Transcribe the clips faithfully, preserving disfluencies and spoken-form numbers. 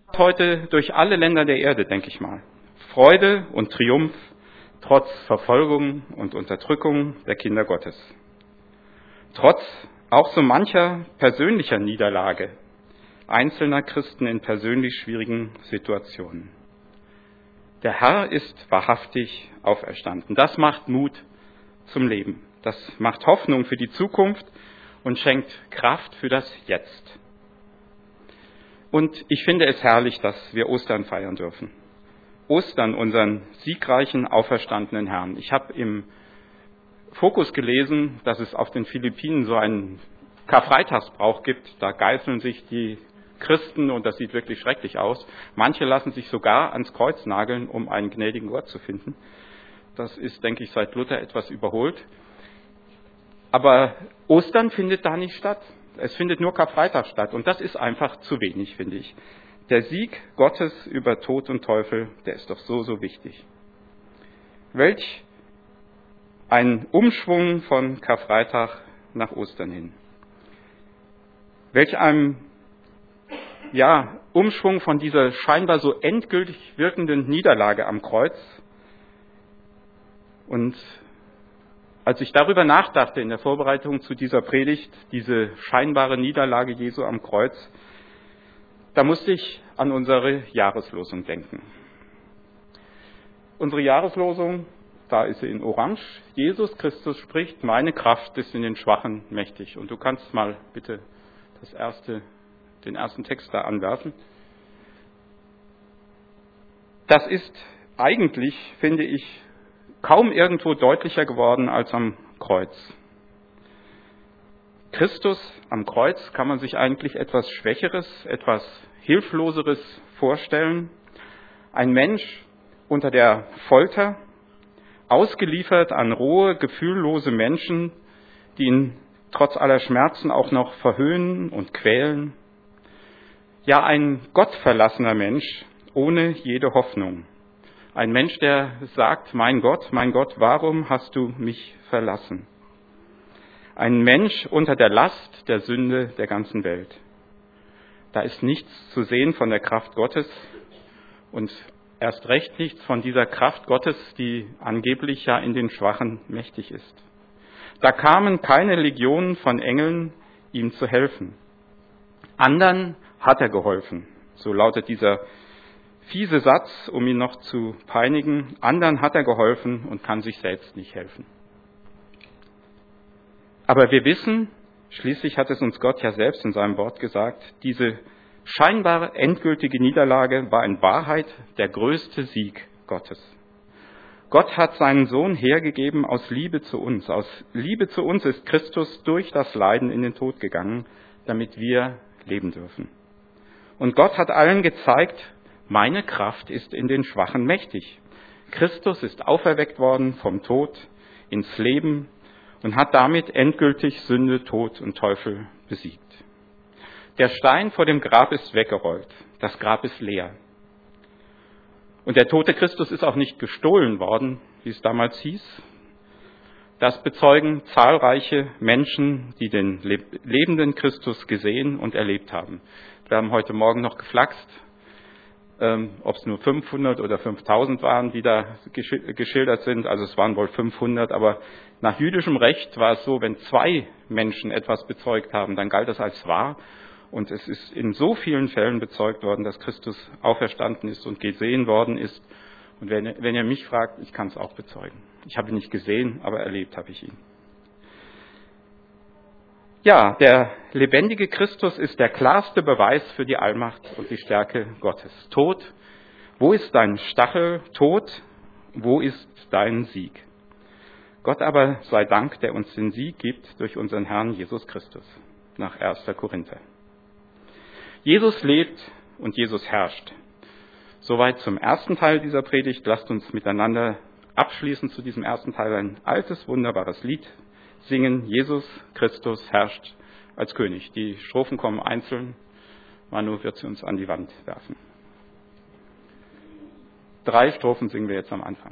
Heute durch alle Länder der Erde, denke ich mal. Freude und Triumph trotz Verfolgung und Unterdrückung der Kinder Gottes. Trotz auch so mancher persönlicher Niederlage einzelner Christen in persönlich schwierigen Situationen. Der Herr ist wahrhaftig auferstanden. Das macht Mut zum Leben. Das macht Hoffnung für die Zukunft und schenkt Kraft für das Jetzt. Und ich finde es herrlich, dass wir Ostern feiern dürfen. Ostern, unseren siegreichen, auferstandenen Herrn. Ich habe im Fokus gelesen, dass es auf den Philippinen so einen Karfreitagsbrauch gibt. Da geißeln sich die Christen und das sieht wirklich schrecklich aus. Manche lassen sich sogar ans Kreuz nageln, um einen gnädigen Gott zu finden. Das ist, denke ich, seit Luther etwas überholt. Aber Ostern findet da nicht statt. Es findet nur Karfreitag statt und das ist einfach zu wenig, finde ich. Der Sieg Gottes über Tod und Teufel, der ist doch so, so wichtig. Welch ein Umschwung von Karfreitag nach Ostern hin. Welch ein ja, Umschwung von dieser scheinbar so endgültig wirkenden Niederlage am Kreuz. Und als ich darüber nachdachte in der Vorbereitung zu dieser Predigt, diese scheinbare Niederlage Jesu am Kreuz, da musste ich an unsere Jahreslosung denken. Unsere Jahreslosung, da ist sie in Orange. Jesus Christus spricht, meine Kraft ist in den Schwachen mächtig. Und du kannst mal bitte das erste, den ersten Text da anwerfen. Das ist eigentlich, finde ich, kaum irgendwo deutlicher geworden als am Kreuz. Christus am Kreuz kann man sich eigentlich etwas Schwächeres, etwas Hilfloseres vorstellen. Ein Mensch unter der Folter, ausgeliefert an rohe, gefühllose Menschen, die ihn trotz aller Schmerzen auch noch verhöhnen und quälen. Ja, ein gottverlassener Mensch ohne jede Hoffnung. Ein Mensch, der sagt, mein Gott, mein Gott, warum hast du mich verlassen? Ein Mensch unter der Last der Sünde der ganzen Welt. Da ist nichts zu sehen von der Kraft Gottes und erst recht nichts von dieser Kraft Gottes, die angeblich ja in den Schwachen mächtig ist. Da kamen keine Legionen von Engeln, ihm zu helfen. Andern hat er geholfen, so lautet dieser fiese Satz, um ihn noch zu peinigen. Andern hat er geholfen und kann sich selbst nicht helfen. Aber wir wissen, schließlich hat es uns Gott ja selbst in seinem Wort gesagt, diese scheinbare endgültige Niederlage war in Wahrheit der größte Sieg Gottes. Gott hat seinen Sohn hergegeben aus Liebe zu uns. Aus Liebe zu uns ist Christus durch das Leiden in den Tod gegangen, damit wir leben dürfen. Und Gott hat allen gezeigt, meine Kraft ist in den Schwachen mächtig. Christus ist auferweckt worden vom Tod ins Leben und hat damit endgültig Sünde, Tod und Teufel besiegt. Der Stein vor dem Grab ist weggerollt. Das Grab ist leer. Und der tote Christus ist auch nicht gestohlen worden, wie es damals hieß. Das bezeugen zahlreiche Menschen, die den lebenden Christus gesehen und erlebt haben. Wir haben heute Morgen noch geflaxt, ähm, ob es nur fünfhundert oder fünftausend waren, die da geschildert sind. Also es waren wohl fünfhundert, aber nach jüdischem Recht war es so, wenn zwei Menschen etwas bezeugt haben, dann galt das als wahr. Und es ist in so vielen Fällen bezeugt worden, dass Christus auferstanden ist und gesehen worden ist. Und wenn, wenn ihr mich fragt, ich kann es auch bezeugen. Ich habe ihn nicht gesehen, aber erlebt habe ich ihn. Ja, der lebendige Christus ist der klarste Beweis für die Allmacht und die Stärke Gottes. Tod, wo ist dein Stachel? Tod, wo ist dein Sieg? Gott aber sei Dank, der uns den Sieg gibt durch unseren Herrn Jesus Christus. Nach erster Korinther. Jesus lebt und Jesus herrscht. Soweit zum ersten Teil dieser Predigt. Lasst uns miteinander abschließend zu diesem ersten Teil ein altes, wunderbares Lied singen. Jesus Christus herrscht als König. Die Strophen kommen einzeln. Manu wird sie uns an die Wand werfen. Drei Strophen singen wir jetzt am Anfang.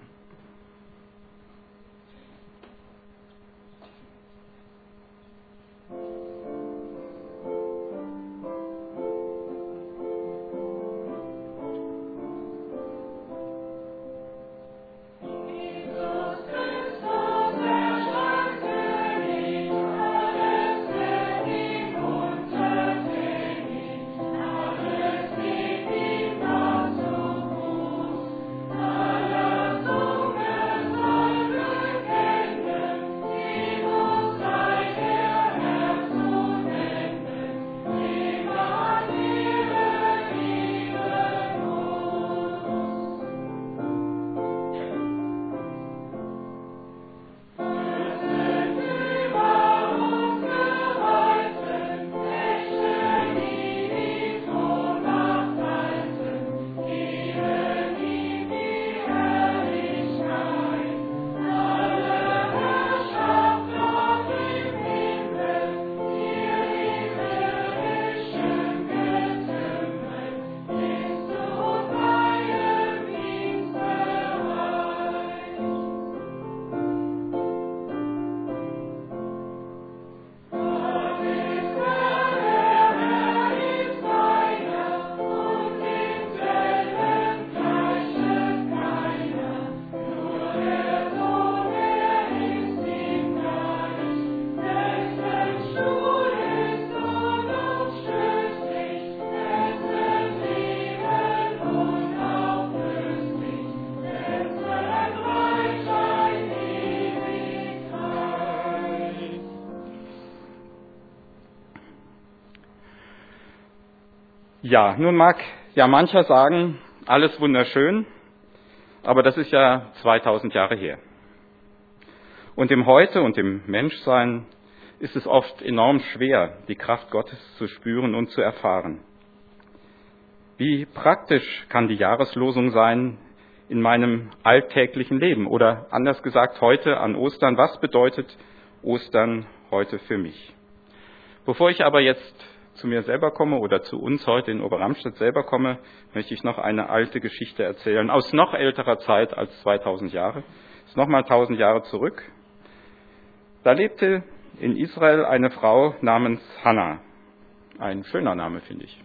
Ja, nun mag ja mancher sagen, alles wunderschön, aber das ist ja zweitausend Jahre her. Und im Heute und im Menschsein ist es oft enorm schwer, die Kraft Gottes zu spüren und zu erfahren. Wie praktisch kann die Jahreslosung sein in meinem alltäglichen Leben? Oder anders gesagt, heute an Ostern, was bedeutet Ostern heute für mich? Bevor ich aber jetzt zu mir selber komme oder zu uns heute in Oberramstedt selber komme, möchte ich noch eine alte Geschichte erzählen, aus noch älterer Zeit als zweitausend Jahre. Das ist nochmal tausend Jahre zurück. Da lebte in Israel eine Frau namens Hannah. Ein schöner Name, finde ich.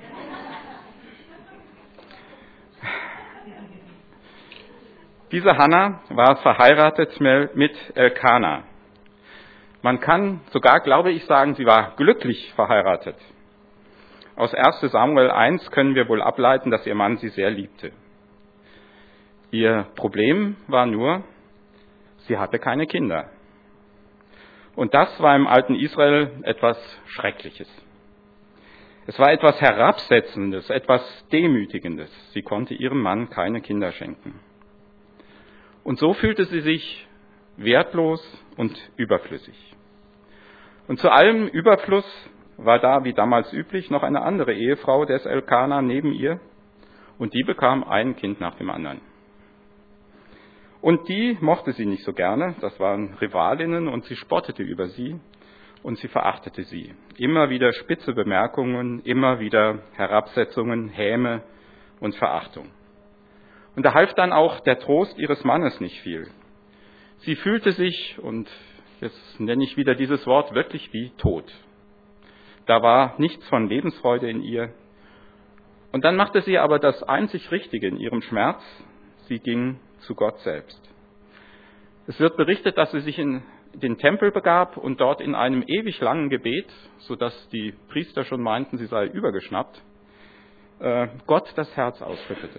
Diese Hannah war verheiratet mit Elkana. Man kann sogar, glaube ich, sagen, sie war glücklich verheiratet. Aus erster Samuel eins können wir wohl ableiten, dass ihr Mann sie sehr liebte. Ihr Problem war nur, sie hatte keine Kinder. Und das war im alten Israel etwas Schreckliches. Es war etwas Herabsetzendes, etwas Demütigendes. Sie konnte ihrem Mann keine Kinder schenken. Und so fühlte sie sich wertlos und überflüssig. Und zu allem Überfluss war da, wie damals üblich, noch eine andere Ehefrau des Elkana neben ihr, und die bekam ein Kind nach dem anderen. Und die mochte sie nicht so gerne, das waren Rivalinnen, und sie spottete über sie und sie verachtete sie. Immer wieder spitze Bemerkungen, immer wieder Herabsetzungen, Häme und Verachtung. Und da half dann auch der Trost ihres Mannes nicht viel. Sie fühlte sich, und jetzt nenne ich wieder dieses Wort, wirklich wie tot. Da war nichts von Lebensfreude in ihr. Und dann machte sie aber das einzig Richtige in ihrem Schmerz. Sie ging zu Gott selbst. Es wird berichtet, dass sie sich in den Tempel begab und dort in einem ewig langen Gebet, sodass die Priester schon meinten, sie sei übergeschnappt, Gott das Herz ausschüttete.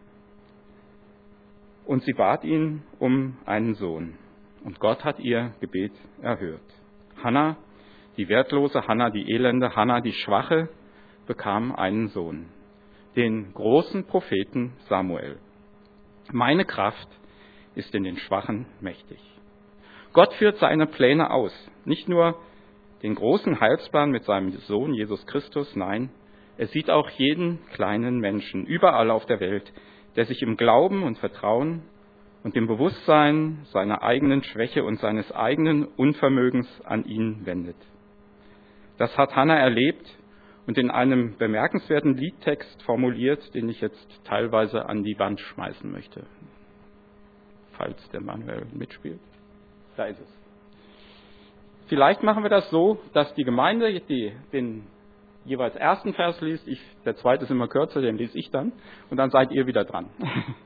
Und sie bat ihn um einen Sohn. Und Gott hat ihr Gebet erhört. Hannah, die wertlose Hannah, die elende Hannah, die Schwache, bekam einen Sohn, den großen Propheten Samuel. Meine Kraft ist in den Schwachen mächtig. Gott führt seine Pläne aus. Nicht nur den großen Heilsplan mit seinem Sohn Jesus Christus, nein, er sieht auch jeden kleinen Menschen überall auf der Welt, der sich im Glauben und Vertrauen und dem Bewusstsein seiner eigenen Schwäche und seines eigenen Unvermögens an ihn wendet. Das hat Hannah erlebt und in einem bemerkenswerten Liedtext formuliert, den ich jetzt teilweise an die Wand schmeißen möchte, falls der Manuel mitspielt. Da ist es. Vielleicht machen wir das so, dass die Gemeinde die, den jeweils ersten Vers liest, ich, der zweite ist immer kürzer, den lese ich dann, und dann seid ihr wieder dran.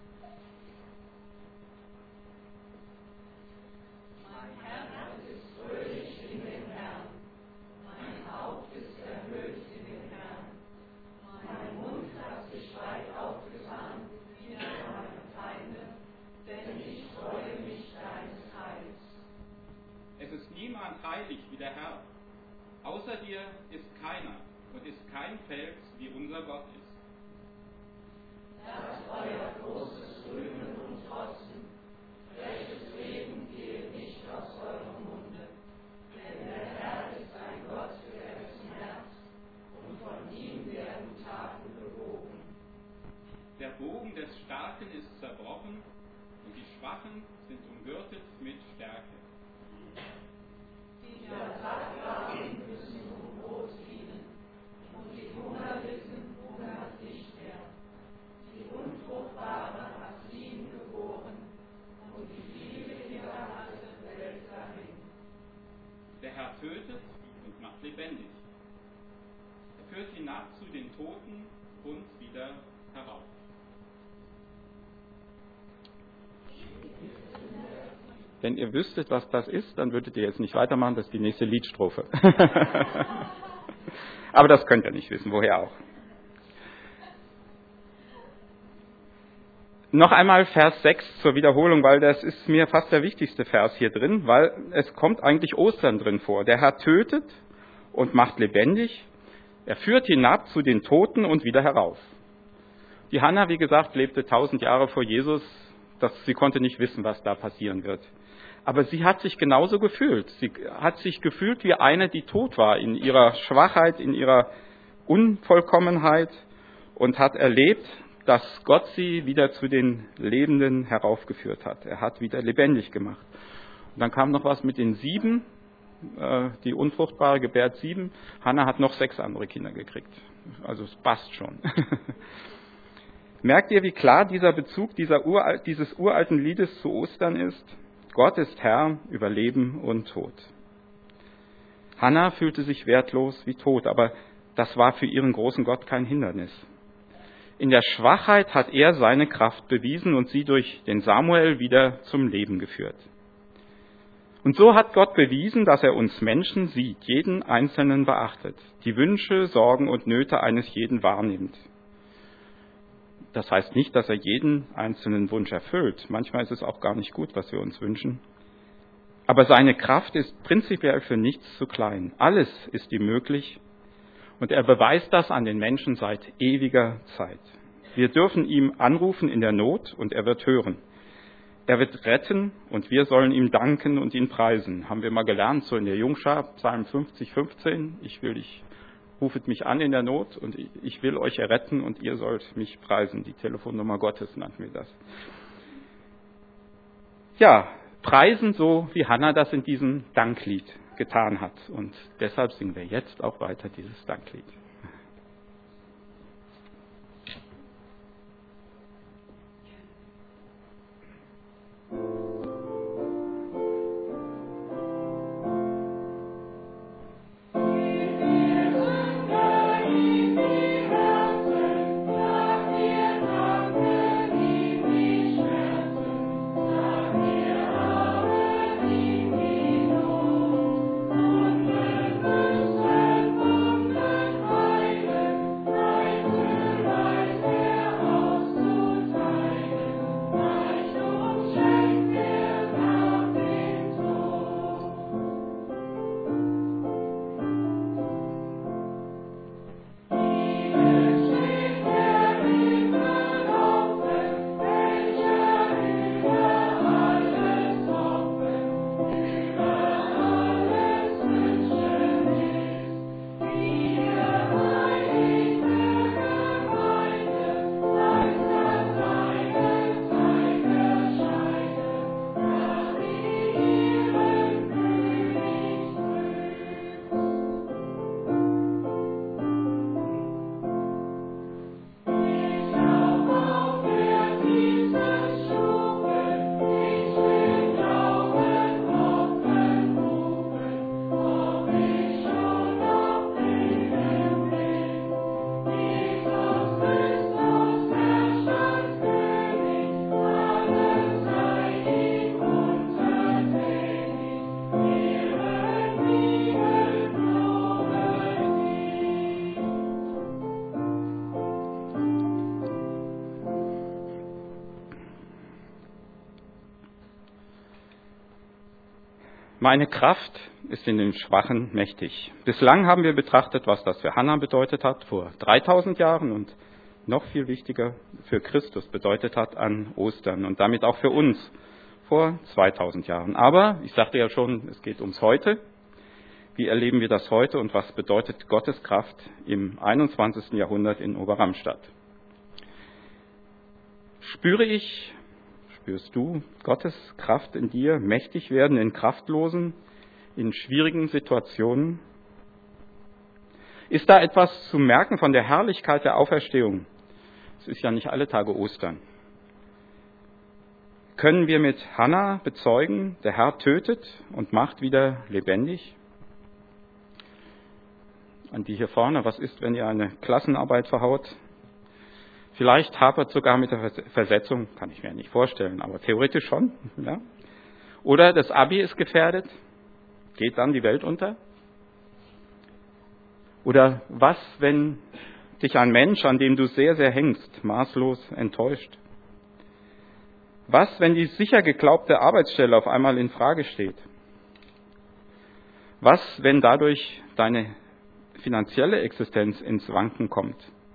Es ist niemand heilig wie der Herr. Außer dir ist keiner und ist kein Fels, wie unser Gott ist. Lasst euer großes Rühmen und Trotzen, rechtes Reden gehe nicht aus eurem Munde. Denn der Herr ist ein Gott für dessen Herz, und von ihm werden Taten gewogen. Der Bogen des Starken ist zerbrochen, und die Schwachen sind umgürtet mit Stärke. Die Versagbaren müssen um Brot dienen, und die Hungerlichen hungert nicht mehr. Die Unfruchtbare hat sieben geboren, und die viele Kinder hatte, fällt dahin. Der Herr tötet und macht lebendig. Er führt hinab zu den Toten und wieder herauf. Wenn ihr wüsstet, was das ist, dann würdet ihr jetzt nicht weitermachen, das ist die nächste Liedstrophe. Aber das könnt ihr nicht wissen, woher auch. Noch einmal Vers sechs zur Wiederholung, weil das ist mir fast der wichtigste Vers hier drin, weil es kommt eigentlich Ostern drin vor. Der Herr tötet und macht lebendig. Er führt hinab zu den Toten und wieder herauf. Die Hannah, wie gesagt, lebte tausend Jahre vor Jesus. Das, sie konnte nicht wissen, was da passieren wird. Aber sie hat sich genauso gefühlt. Sie hat sich gefühlt wie eine, die tot war in ihrer Schwachheit, in ihrer Unvollkommenheit und hat erlebt, dass Gott sie wieder zu den Lebenden heraufgeführt hat. Er hat wieder lebendig gemacht. Und dann kam noch was mit den sieben. Die Unfruchtbare gebärt sieben. Hannah hat noch sechs andere Kinder gekriegt. Also es passt schon. Merkt ihr, wie klar dieser Bezug dieser Ural- dieses uralten Liedes zu Ostern ist? Gott ist Herr über Leben und Tod. Hannah fühlte sich wertlos wie tot, aber das war für ihren großen Gott kein Hindernis. In der Schwachheit hat er seine Kraft bewiesen und sie durch den Samuel wieder zum Leben geführt. Und so hat Gott bewiesen, dass er uns Menschen sieht, jeden Einzelnen beachtet, die Wünsche, Sorgen und Nöte eines jeden wahrnimmt. Das heißt nicht, dass er jeden einzelnen Wunsch erfüllt. Manchmal ist es auch gar nicht gut, was wir uns wünschen. Aber seine Kraft ist prinzipiell für nichts zu klein. Alles ist ihm möglich. Und er beweist das an den Menschen seit ewiger Zeit. Wir dürfen ihm anrufen in der Not und er wird hören. Er wird retten und wir sollen ihm danken und ihn preisen. Haben wir mal gelernt, so in der Jungschar, Psalm fünfzig, fünfzehn. Ich will dich, rufet mich an in der Not und ich will euch erretten und ihr sollt mich preisen. Die Telefonnummer Gottes nannten wir das. Ja, preisen, so wie Hannah das in diesem Danklied getan hat. Und deshalb singen wir jetzt auch weiter dieses Danklied. Meine Kraft ist in den Schwachen mächtig. Bislang haben wir betrachtet, was das für Hannah bedeutet hat vor dreitausend Jahren und noch viel wichtiger für Christus bedeutet hat an Ostern und damit auch für uns vor zweitausend Jahren. Aber ich sagte ja schon, es geht ums Heute. Wie erleben wir das heute und was bedeutet Gottes Kraft im einundzwanzigsten Jahrhundert in Oberramstadt? Spüre ich, spürst du Gottes Kraft in dir mächtig werden in kraftlosen, in schwierigen Situationen? Ist da etwas zu merken von der Herrlichkeit der Auferstehung? Es ist ja nicht alle Tage Ostern. Können wir mit Hannah bezeugen, der Herr tötet und macht wieder lebendig? An die hier vorne, was ist, wenn ihr eine Klassenarbeit verhaut? Vielleicht hapert sogar mit der Versetzung, kann ich mir nicht vorstellen, aber theoretisch schon. Ja? Oder das Abi ist gefährdet, geht dann die Welt unter? Oder was, wenn dich ein Mensch, an dem du sehr, sehr hängst, maßlos enttäuscht? Was, wenn die sicher geglaubte Arbeitsstelle auf einmal in Frage steht? Was, wenn dadurch deine finanzielle Existenz ins Wanken kommt.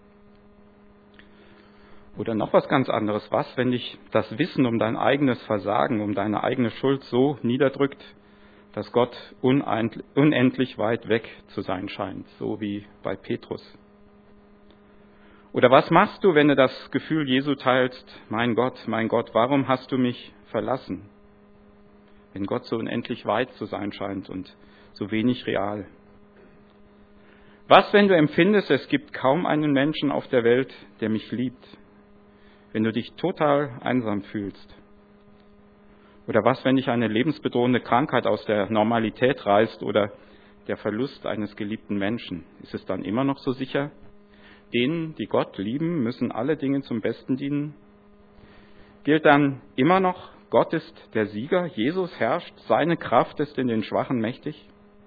Oder noch was ganz anderes. Was, wenn dich das Wissen um dein eigenes Versagen, um deine eigene Schuld so niederdrückt, dass Gott unendlich weit weg zu sein scheint, so wie bei Petrus? Oder was machst du, wenn du das Gefühl Jesu teilst, mein Gott, mein Gott, warum hast du mich verlassen? Wenn Gott so unendlich weit zu sein scheint und so wenig real. Was, wenn du empfindest, es gibt kaum einen Menschen auf der Welt, der mich liebt? Wenn du dich total einsam fühlst? Oder was, wenn dich eine lebensbedrohende Krankheit aus der Normalität reißt oder der Verlust eines geliebten Menschen? Ist es dann immer noch so sicher? Denen, die Gott lieben, müssen alle Dinge zum Besten dienen? Gilt dann immer noch, Gott ist der Sieger, Jesus herrscht, seine Kraft ist in den Schwachen mächtig?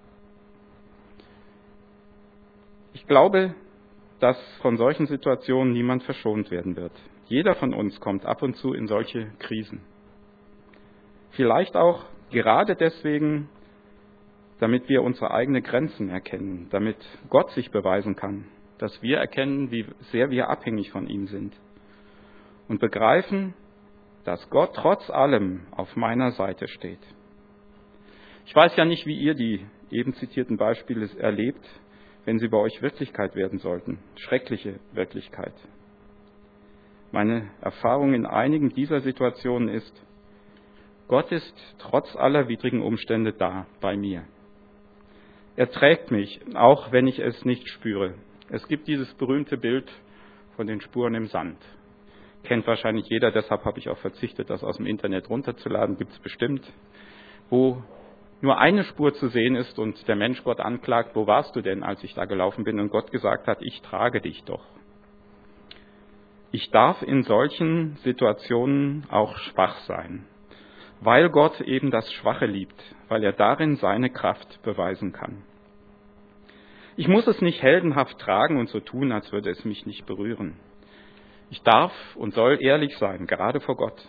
Ich glaube, dass von solchen Situationen niemand verschont werden wird. Jeder von uns kommt ab und zu in solche Krisen. Vielleicht auch gerade deswegen, damit wir unsere eigenen Grenzen erkennen, damit Gott sich beweisen kann, dass wir erkennen, wie sehr wir abhängig von ihm sind und begreifen, dass Gott trotz allem auf meiner Seite steht. Ich weiß ja nicht, wie ihr die eben zitierten Beispiele erlebt, wenn sie bei euch Wirklichkeit werden sollten, schreckliche Wirklichkeit. Meine Erfahrung in einigen dieser Situationen ist, Gott ist trotz aller widrigen Umstände da bei mir. Er trägt mich, auch wenn ich es nicht spüre. Es gibt dieses berühmte Bild von den Spuren im Sand. Kennt wahrscheinlich jeder, deshalb habe ich auch verzichtet, das aus dem Internet runterzuladen, gibt es bestimmt, wo nur eine Spur zu sehen ist und der Mensch Gott anklagt, wo warst du denn, als ich da gelaufen bin? Und Gott gesagt hat, ich trage dich doch. Ich darf in solchen Situationen auch schwach sein, weil Gott eben das Schwache liebt, weil er darin seine Kraft beweisen kann. Ich muss es nicht heldenhaft tragen und so tun, als würde es mich nicht berühren. Ich darf und soll ehrlich sein, gerade vor Gott.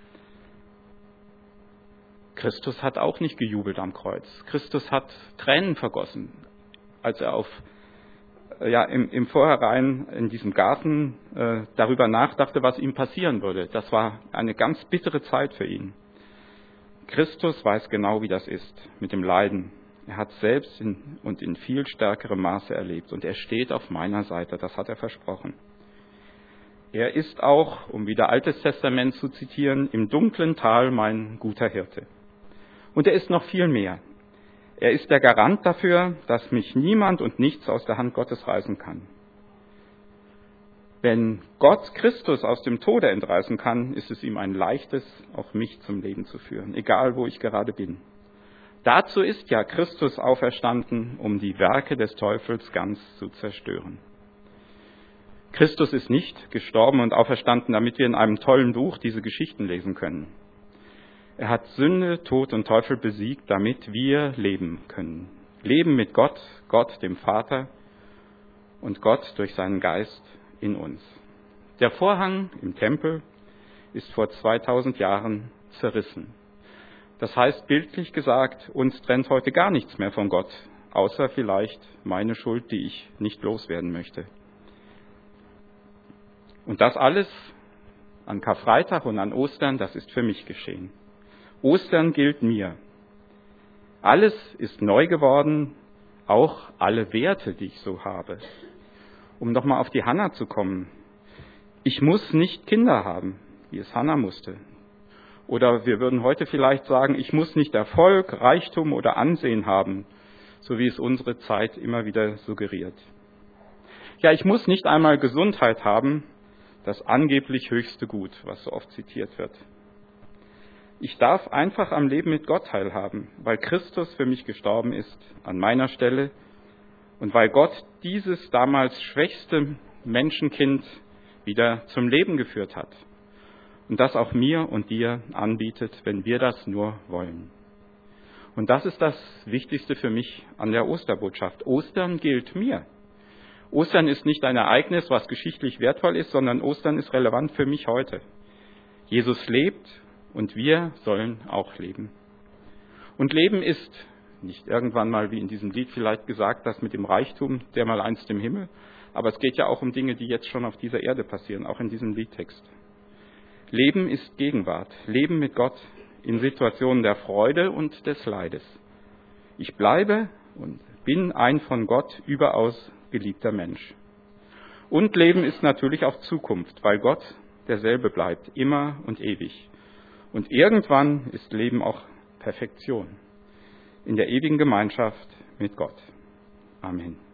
Christus hat auch nicht gejubelt am Kreuz. Christus hat Tränen vergossen, als er auf, ja, im, im Vorhinein in diesem Garten äh, darüber nachdachte, was ihm passieren würde. Das war eine ganz bittere Zeit für ihn. Christus weiß genau, wie das ist mit dem Leiden. Er hat selbst in, und in viel stärkerem Maße erlebt und er steht auf meiner Seite, das hat er versprochen. Er ist auch, um wieder Altes Testament zu zitieren, im dunklen Tal mein guter Hirte. Und er ist noch viel mehr. Er ist der Garant dafür, dass mich niemand und nichts aus der Hand Gottes reißen kann. Wenn Gott Christus aus dem Tode entreißen kann, ist es ihm ein leichtes, auch mich zum Leben zu führen, egal wo ich gerade bin. Dazu ist ja Christus auferstanden, um die Werke des Teufels ganz zu zerstören. Christus ist nicht gestorben und auferstanden, damit wir in einem tollen Buch diese Geschichten lesen können. Er hat Sünde, Tod und Teufel besiegt, damit wir leben können. Leben mit Gott, Gott dem Vater und Gott durch seinen Geist in uns. Der Vorhang im Tempel ist vor zweitausend Jahren zerrissen. Das heißt, bildlich gesagt, uns trennt heute gar nichts mehr von Gott, außer vielleicht meine Schuld, die ich nicht loswerden möchte. Und das alles an Karfreitag und an Ostern, das ist für mich geschehen. Ostern gilt mir. Alles ist neu geworden, auch alle Werte, die ich so habe. Um nochmal auf die Hannah zu kommen. Ich muss nicht Kinder haben, wie es Hannah musste. Oder wir würden heute vielleicht sagen, ich muss nicht Erfolg, Reichtum oder Ansehen haben, so wie es unsere Zeit immer wieder suggeriert. Ja, ich muss nicht einmal Gesundheit haben, das angeblich höchste Gut, was so oft zitiert wird. Ich darf einfach am Leben mit Gott teilhaben, weil Christus für mich gestorben ist, an meiner Stelle, und weil Gott dieses damals schwächste Menschenkind wieder zum Leben geführt hat. Und das auch mir und dir anbietet, wenn wir das nur wollen. Und das ist das Wichtigste für mich an der Osterbotschaft. Ostern gilt mir. Ostern ist nicht ein Ereignis, was geschichtlich wertvoll ist, sondern Ostern ist relevant für mich heute. Jesus lebt und wir sollen auch leben. Und Leben ist Nicht irgendwann mal, wie in diesem Lied vielleicht gesagt, das mit dem Reichtum, der mal einst im Himmel. Aber es geht ja auch um Dinge, die jetzt schon auf dieser Erde passieren, auch in diesem Liedtext. Leben ist Gegenwart. Leben mit Gott in Situationen der Freude und des Leides. Ich bleibe und bin ein von Gott überaus geliebter Mensch. Und Leben ist natürlich auch Zukunft, weil Gott derselbe bleibt, immer und ewig. Und irgendwann ist Leben auch Perfektion in der ewigen Gemeinschaft mit Gott. Amen.